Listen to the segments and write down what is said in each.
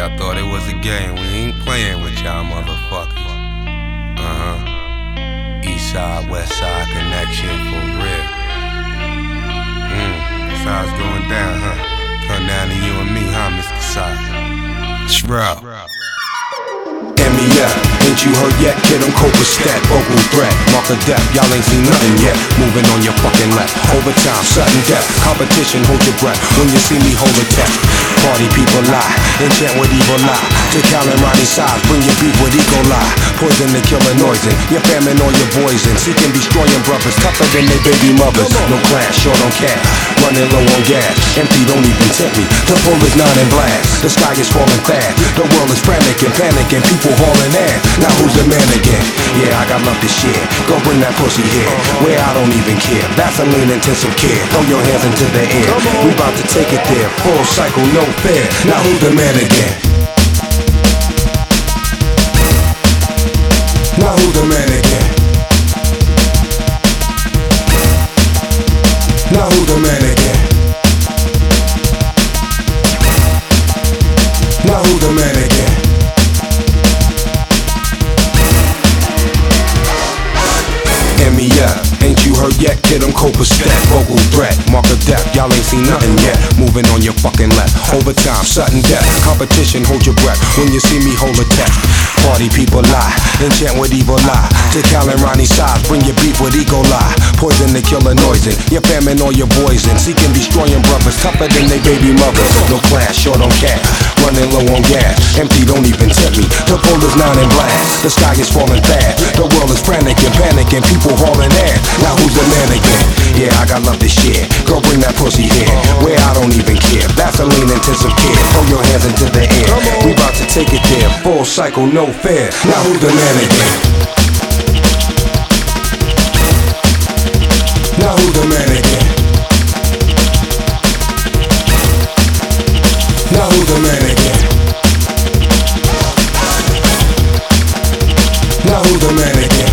Y'all thought it was a game. We ain't playing with y'all motherfuckers. East side, west side connection for real. That's how it's going down, huh? Come down to you and me, huh, Mr. Side? Shroud. MEF, ain't you heard yet? Kid, I'm Copa-Stat, vocal threat, mark of death, y'all ain't seen nothing yet. Moving on your fucking left, overtime, sudden death, competition, hold your breath. When you see me, hold a tech. Party people lie, enchant with evil lie. To Cal and Ronnie size, bring your beef with Eco lie. Poison the killer noising, your famine or your boys in. Seeking destroying brothers, tougher than their baby mothers. No class, short on cash, running low on gas. Empty, don't even tempt me, the bull is not in blast. The sky is falling fast, the world is frantic and panicking. People hauling ass, now who's the man again? Yeah, I got love to share, go bring that pussy here. Where I don't even care, Vaseline intensive care. Throw your hands into the air, we about to take it there. Full cycle, no fair, now who's the man again? Now who's the man again? Now who's the man again? Now who's the man again? MEF, ain't you heard yet? Kid, I'm Copa-Stat, vocal threat, mark of death, y'all ain't seen nothing yet. Moving on your fucking left, overtime, sudden death, competition, hold your breath. When you see me, hold a tech. Party people lie, enchant with evil lie. To Cal and Ronnie size, bring your beef with Eco lie. Poison the killer noising, your famine or your boys in. Seeking destroying brothers, tougher than they baby mothers. No class, short on cash, running low on gas. Empty, don't even tempt me, the bull is not in blast. The sky is falling fast, the world is frantic and panicking. People hauling ass, now who's the man again? Yeah, I got love to share, go bring that pussy here. Where I don't even care, Vaseline intensive care. Throw your hands into the air, we about to take it there. Full cycle, no fair, now who's the man again? Now who's the man again? Now who's the man again? Now who's the man again?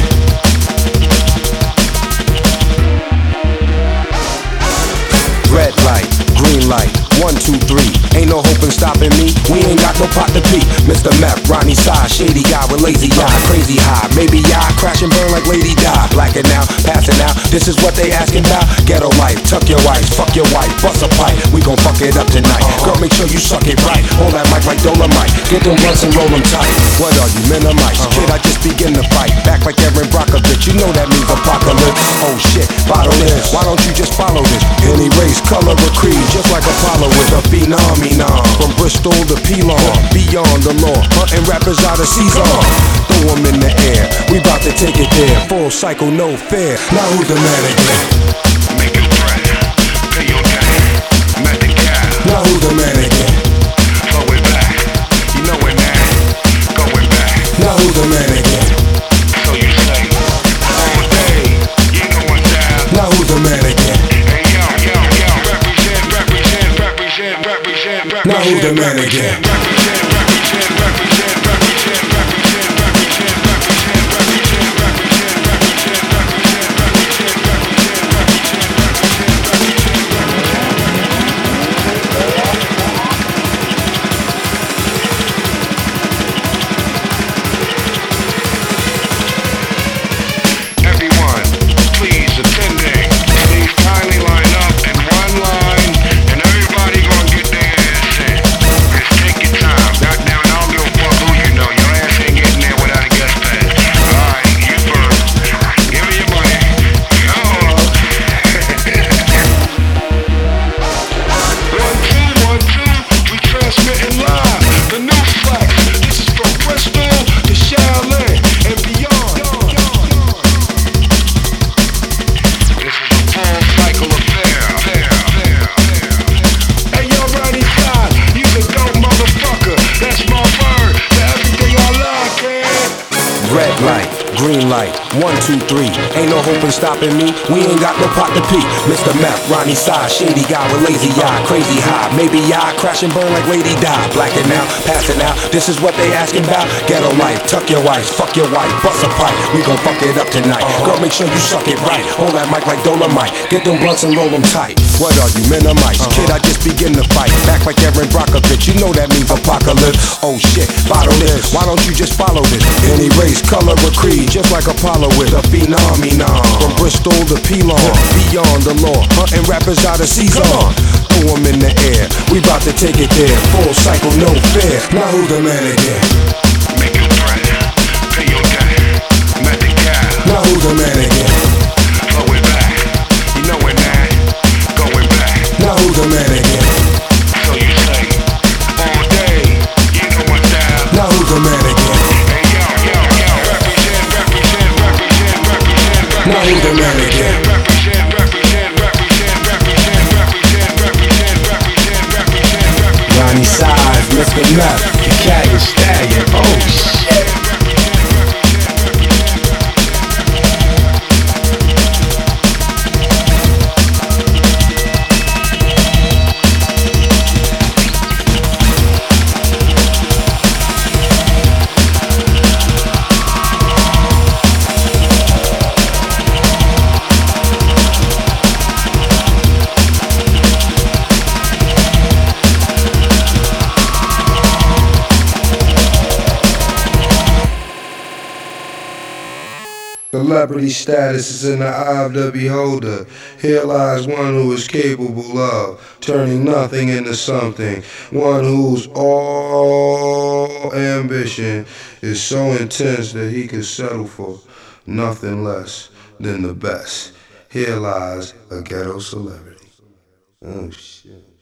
Red light, green light, 1, 2, 3. Ain't no hope in stopping me, we ain't got no pot to pee. Mr. Meth, Ronnie Side, shady guy with lazy eye, crazy high. Maybe I crash and burn like Lady Di. Blacking out, passing out, this is what they asking about. Ghetto life, tuck your wife, fuck your wife, bust a pipe. We gon' fuck it up tonight. Girl, make sure you suck it right. Hold that mic like Dolomite. Get them blunts and roll them tight. What are you, men or mice? Kid, I just begin to fight. Back like Aaron Brockovich, you know that means apocalypse. Oh shit, bottle this. Why don't you just follow this? Any race, color, or creed, just like Apollo is a phenom. From Bristol to Pelon, beyond the law, hunting rappers out of Caesar. Throw them in the air, we bout to take it there. Full cycle, no fair, now who's the man again? Make it right, pay your debt, met the cap. Now who's the man again? Throw it back, you know it man, going back. Now who's the man again? So you say, all day, you know what's down. Now who's the man again? Hey yo, represent. Now who's the man again? Everyone, please attending, please kindly line up in one line, and everybody gonna get their ass in. Just take your time. Goddamn it, I don't give a fuck who you know. Your ass ain't getting there without a guest pass. Alright, you first. Give me your money. Go. 1, 2, 1, 2. We transmitting live. The new flex. This is from Bristol to Shaolin and beyond. This is a full cycle affair. Hey yo, Ronnie Side, you a dope motherfucker. That's my word to everything I love, man. Red light, green light, 1, 2, 3. Ain't no hope in stopping me, we ain't got no pot to pee. Mr. Meth, Ronnie Side, shady guy with lazy eye, crazy high. Maybe I crash and burn like Lady Di. Blacking out, passing out, this is what they asking about. Ghetto life, tuck your wife, fuck your wife, bust a pipe. We gon' fuck it up tonight. Girl, make sure you suck it right. Hold that mic like Dolomite. Get them blunts and roll them tight. What are you, men or mice? Kid, I just begin to fight. Back like Aaron Brockovich, you know that means apocalypse. Oh shit, bottle this, why don't you just follow this? Any race, color, or creed, just like Apollo is. A phenomenon, from Bristol to Pelon. Beyond the law, hunting rappers out of Cezanne. Throw 'em in the air, we bout to take it there. Full cycle, no fear. Now who's the man again? Make your threat, pay your debt, met the cap. Now who's the man again? Flow it back, you know it man, going back. Now who's the man again? So you say, all day, you know what's down. Now who's the man again? Hey yo, represent. Now who's the man again? Ronnie Size, Mr. Meth, the cat is Stallion. Oh shit. Celebrity status is in the eye of the beholder. Here lies one who is capable of turning nothing into something. One whose all ambition is so intense that he could settle for nothing less than the best. Here lies a ghetto celebrity. Oh shit.